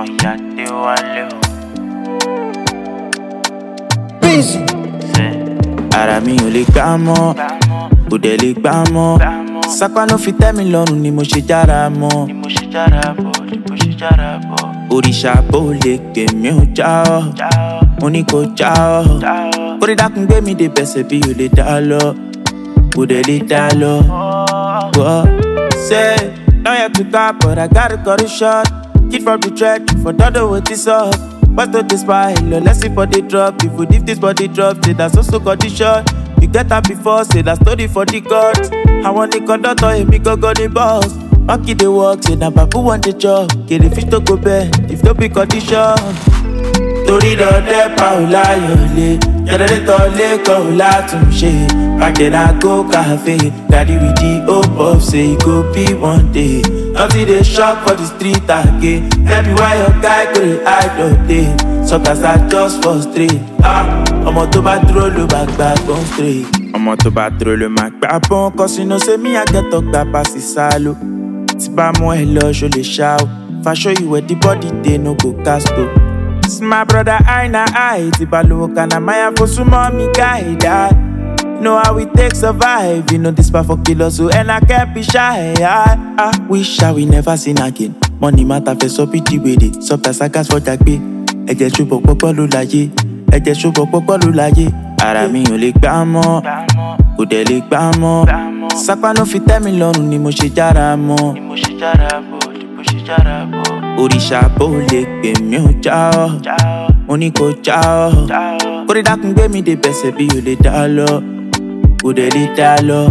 ya te wale o. Busy. Ara mi ò lè gbà mọ́, kò dẹ̀ lè gbà mọ́. Sápá ló fi tẹ́ mi lọ́rùn ni mo ṣe jára mọ́. Òrìṣà bó lè gbè mí ò já ọ́, mo ní kò já ọ́. Kórè dákun gbé mi dé bẹ̀sẹ̀ bí o lè dá lọ, kò dẹ̀ lè dá lọ. Say, now you have to go, but I gotta cut it short. Kid from the track, for Dodo with this up. What's not this spy? Let's see for the drop. If we leave this body drop, say that's also condition. You get that before, say that story for the gods. I want the conductor, and me go the boss. Monkey they walk, say that babu want the job. Get the fish to go bed, if no be condition. Tori do de Paula yole, generator le ko la tumse. Back then I go cafe, daddy with the hope of say go be one day. Until they shop for the street again. Tell me why your guy couldn't hide all day. Sometimes I just frustrate. Ọmọ tó bá dúró ló bá gbà bọ́n straight. Ọmọ tó bá dúró ló máa gbà bọ́n. Cause you know say me I get talk gbà pass sálò. Tí bá mú ẹ lọ ṣo lè ṣá o. If I show you where the body dey no go cast o. It's my brother eye na eye. Tí bá lówó kan na máa fò súnmọ́ mi guy die. You know how we take survive. You know this part for killers so and I can't be shy. I wish I will never sin again. Money matter for so pity with it. Sometimes I gas for jagbe. Ẹ̀jẹ̀ ṣubọ̀ pọ́pọ́ ló láyé. Ẹ̀jẹ̀ ṣubọ̀ pọ́pọ́ ló láyé. Ara mi ò lè gbà mọ́, kò dẹ̀ lè gbà mọ́. Sápá ló fi tẹ́ mi lọ́rùn ni mo ṣe jára mọ́. Òrìṣà bó lè gbè mí ò já ọ́, mo ní kò já ọ́. Kórè dákun gbé mi dé bẹ̀sẹ̀ bí o lè dá lọ, kò dẹ̀ lè dá lọ.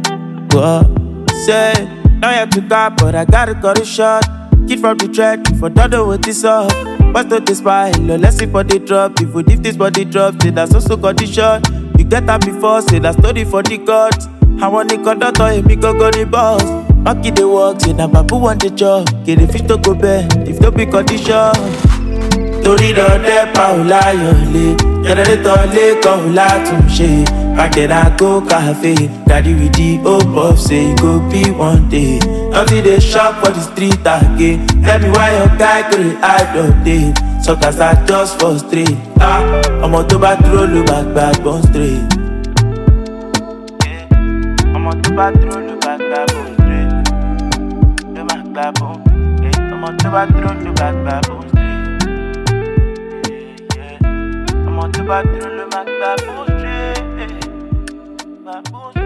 Say, now you have to go, but I gotta cut it short. Kid from the track, for Dodo with this up. What's not this spy? Let's see for the drop. If we leave this body drop, say that's also condition. You get that before, say that story for the gods. I want the conductor, and me go the boss. Monkey they walk, say that babu want the job. Get the fish to go bed, if no be condition. Tori do de Paula yole, generator le ko la tumse. Back then I go cafe, daddy with the hope of say go be one day. Until they shop for the street again. Tell me why your guy couldn't hide all day. Sometimes I just frustrate. Ọmọ tó bá dúró ló bá gbà bọ́n straight. Ọmọ tó bá dúró ló bá gbà bọ́n straight. Ló má gbà bọ́n. Ọmọ tó bá dúró ló bá gbà bọ́n straight. Ọmọ tó bá dúró ló má gbà bọ́n straight.